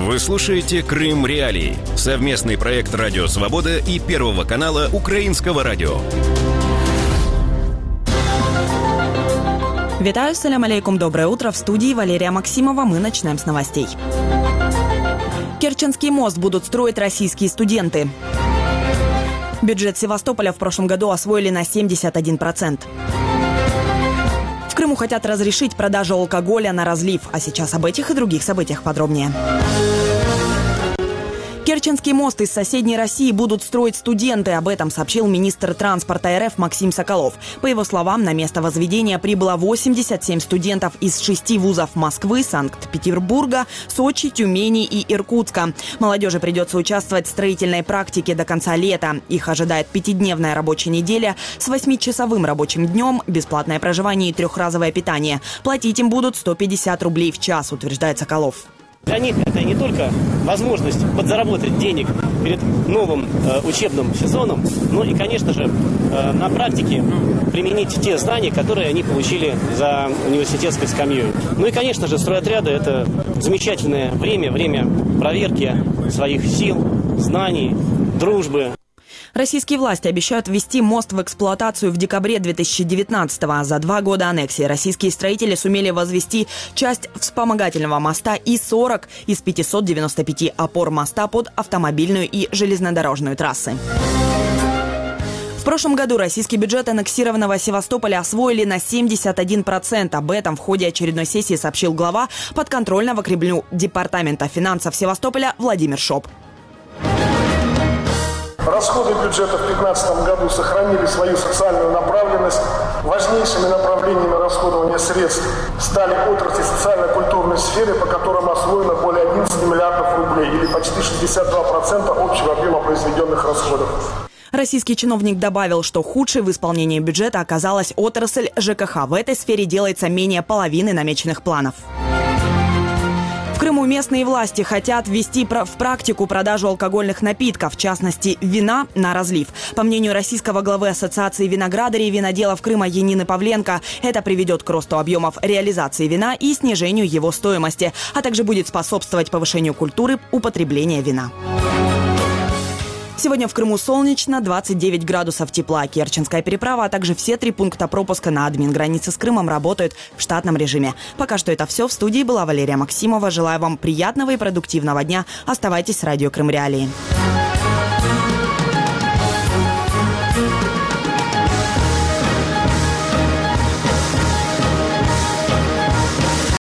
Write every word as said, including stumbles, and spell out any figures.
Вы слушаете «Крым Реалии» – совместный проект «Радио Свобода» и Первого канала Украинского радио. Витаю, салям алейкум, доброе утро. В студии Валерия Максимова. Мы начинаем с новостей. Керченский мост будут строить российские студенты. Бюджет Севастополя в прошлом году освоили на семьдесят один процент. В Крыму хотят разрешить продажу алкоголя на разлив. А сейчас об этих и других событиях подробнее. Керченский мост из соседней России будут строить студенты. Об этом сообщил министр транспорта РФ Максим Соколов. По его словам, на место возведения прибыло восемьдесят семь студентов из шести вузов Москвы, Санкт-Петербурга, Сочи, Тюмени и Иркутска. Молодежи придется участвовать в строительной практике до конца лета. Их ожидает пятидневная рабочая неделя с восьмичасовым рабочим днем, бесплатное проживание и трехразовое питание. Платить им будут сто пятьдесят рублей в час, утверждает Соколов. Для них это не только возможность подзаработать денег перед новым э, учебным сезоном, но и, конечно же, э, на практике применить те знания, которые они получили за университетской скамьей. Ну и, конечно же, стройотряды – это замечательное время, время проверки своих сил, знаний, дружбы. Российские власти обещают ввести мост в эксплуатацию в декабре две тысячи девятнадцатого. За два года аннексии российские строители сумели возвести часть вспомогательного моста и сорок из пятисот девяноста пяти опор моста под автомобильную и железнодорожную трассы. В прошлом году российский бюджет аннексированного Севастополя освоили на семьдесят один процент. Об этом в ходе очередной сессии сообщил глава подконтрольного Кремлю Департамента финансов Севастополя Владимир Шоп. Расходы бюджета в две тысячи пятнадцатом году сохранили свою социальную направленность. Важнейшими направлениями расходования средств стали отрасли социально-культурной сферы, по которым освоено более одиннадцати миллиардов рублей, или почти шестьдесят два процента общего объема произведенных расходов. Российский чиновник добавил, что худшей в исполнении бюджета оказалась отрасль ЖКХ. В этой сфере делается менее половины намеченных планов. В Крыму местные власти хотят ввести в практику продажу алкогольных напитков, в частности, вина на разлив. По мнению российского главы Ассоциации виноградарей и виноделов Крыма Янины Павленко, это приведет к росту объемов реализации вина и снижению его стоимости, а также будет способствовать повышению культуры употребления вина. Сегодня в Крыму солнечно, двадцать девять градусов тепла. Керченская переправа, а также все три пункта пропуска на админгранице с Крымом работают в штатном режиме. Пока что это все. В студии была Валерия Максимова. Желаю вам приятного и продуктивного дня. Оставайтесь с радио Крым Реалии.